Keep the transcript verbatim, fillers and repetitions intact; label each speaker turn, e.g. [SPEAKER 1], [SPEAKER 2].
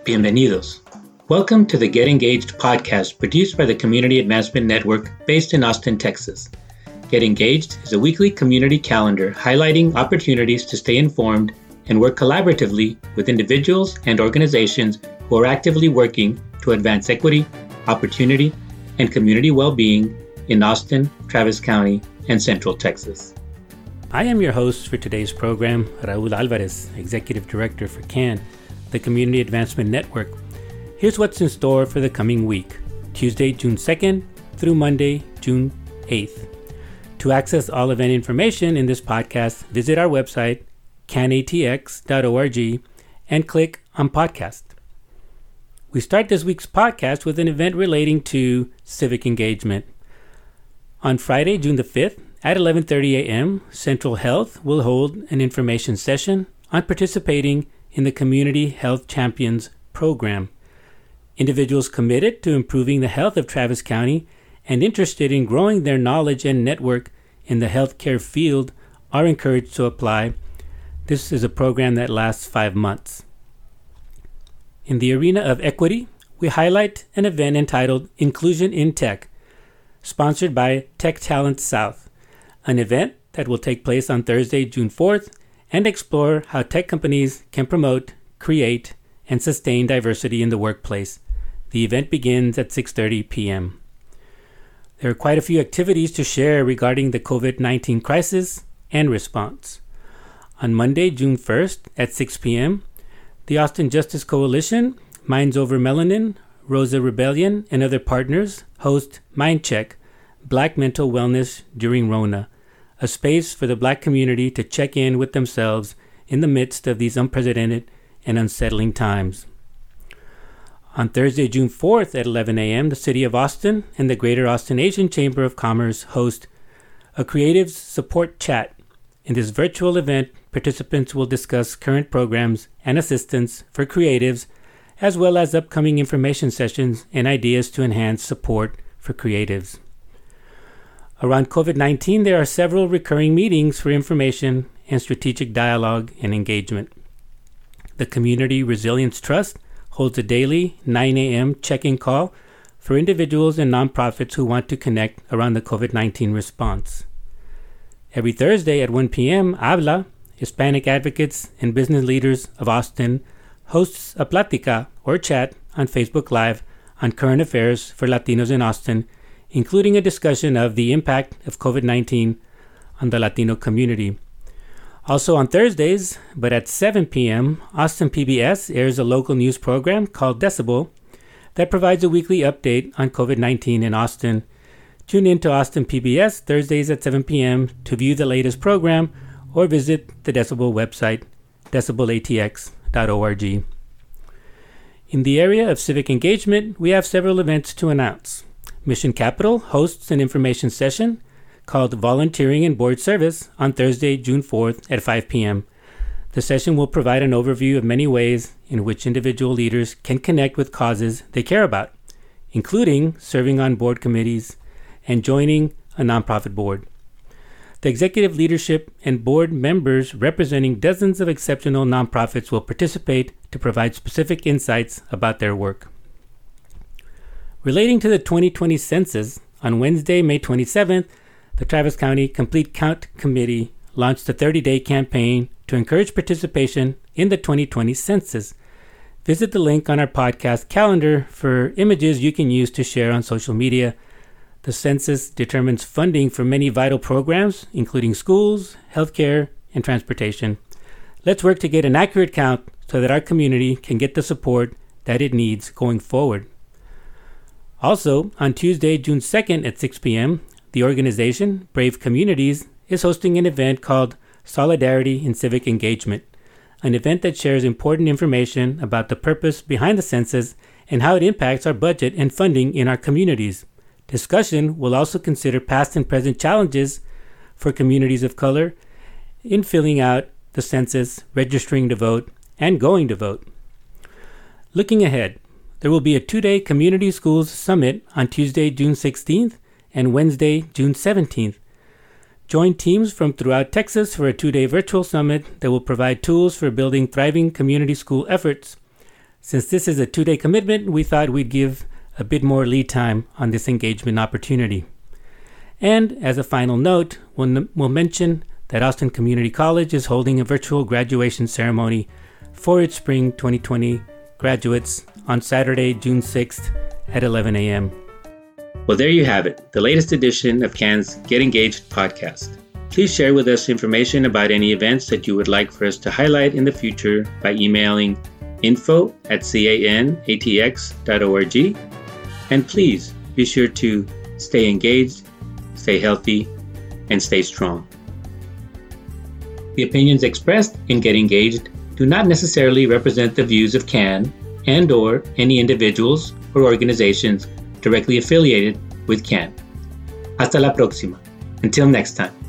[SPEAKER 1] Bienvenidos. Welcome to the Get Engaged podcast produced by the Community Advancement Network based in Austin, Texas. Get Engaged is a weekly community calendar highlighting opportunities to stay informed and work collaboratively with individuals and organizations who are actively working to advance equity, opportunity, and community well-being in Austin, Travis County, and Central Texas.
[SPEAKER 2] I am your host for today's program, Raul Alvarez, Executive Director for C A N, the Community Advancement Network. Here's what's in store for the coming week, Tuesday, June second through Monday, June eighth. To access all event information in this podcast, visit our website, can a t x dot org, and click on podcast. We start this week's podcast with an event relating to civic engagement. On Friday, June the fifth, at eleven thirty a.m., Central Health will hold an information session on participating in the Community Health Champions program. Individuals committed to improving the health of Travis County and interested in growing their knowledge and network in the healthcare field are encouraged to apply. This is a program that lasts five months. In the arena of equity, we highlight an event entitled Inclusion in Tech, sponsored by Tech Talent South, an event that will take place on Thursday, June fourth, and explore how tech companies can promote, create, and sustain diversity in the workplace. The event begins at six thirty p.m. There are quite a few activities to share regarding the covid nineteen crisis and response. On Monday, June first at six p.m., the Austin Justice Coalition, Minds Over Melanin, Rosa Rebellion, and other partners host MindCheck, Black Mental Wellness During Rona, a space for the Black community to check in with themselves in the midst of these unprecedented and unsettling times. On Thursday, June fourth at eleven a.m., the City of Austin and the Greater Austin Asian Chamber of Commerce host a Creatives Support Chat. In this virtual event, participants will discuss current programs and assistance for creatives, as well as upcoming information sessions and ideas to enhance support for creatives. Around covid nineteen, there are several recurring meetings for information and strategic dialogue and engagement. The Community Resilience Trust holds a daily nine a.m. check-in call for individuals and nonprofits who want to connect around the covid nineteen response. Every Thursday at one p.m., Habla, Hispanic Advocates and Business Leaders of Austin, hosts a plática or chat on Facebook Live on current affairs for Latinos in Austin, including a discussion of the impact of covid nineteen on the Latino community. Also on Thursdays, but at seven p.m., Austin P B S airs a local news program called Decibel that provides a weekly update on covid nineteen in Austin. Tune in to Austin P B S Thursdays at seven p.m. to view the latest program or visit the Decibel website, decibel a t x dot org. In the area of civic engagement, we have several events to announce. Mission Capital hosts an information session called Volunteering and Board Service on Thursday, June fourth at five p.m. The session will provide an overview of many ways in which individual leaders can connect with causes they care about, including serving on board committees and joining a nonprofit board. The executive leadership and board members representing dozens of exceptional nonprofits will participate to provide specific insights about their work. Relating to the twenty twenty census, on Wednesday, May twenty-seventh, the Travis County Complete Count Committee launched a thirty-day campaign to encourage participation in the twenty twenty census. Visit the link on our podcast calendar for images you can use to share on social media. The census determines funding for many vital programs, including schools, healthcare, and transportation. Let's work to get an accurate count so that our community can get the support that it needs going forward. Also, on Tuesday, June second at six p.m., the organization, Brave Communities, is hosting an event called Solidarity in Civic Engagement, an event that shares important information about the purpose behind the census and how it impacts our budget and funding in our communities. Discussion will also consider past and present challenges for communities of color in filling out the census, registering to vote, and going to vote. Looking ahead, there will be a two-day Community Schools Summit on Tuesday, June sixteenth and Wednesday, June seventeenth. Join teams from throughout Texas for a two-day virtual summit that will provide tools for building thriving community school efforts. Since this is a two-day commitment, we thought we'd give a bit more lead time on this engagement opportunity. And as a final note, we'll, we'll mention that Austin Community College is holding a virtual graduation ceremony for its spring twenty twenty graduates on Saturday, June sixth at eleven a.m.
[SPEAKER 1] Well, there you have it, the latest edition of CAN's Get Engaged podcast. Please share with us information about any events that you would like for us to highlight in the future by emailing info at canatx dot org. And please be sure to stay engaged, stay healthy, and stay strong. The opinions expressed in Get Engaged do not necessarily represent the views of CAN and or any individuals or organizations directly affiliated with CAN. Hasta la próxima. Until next time.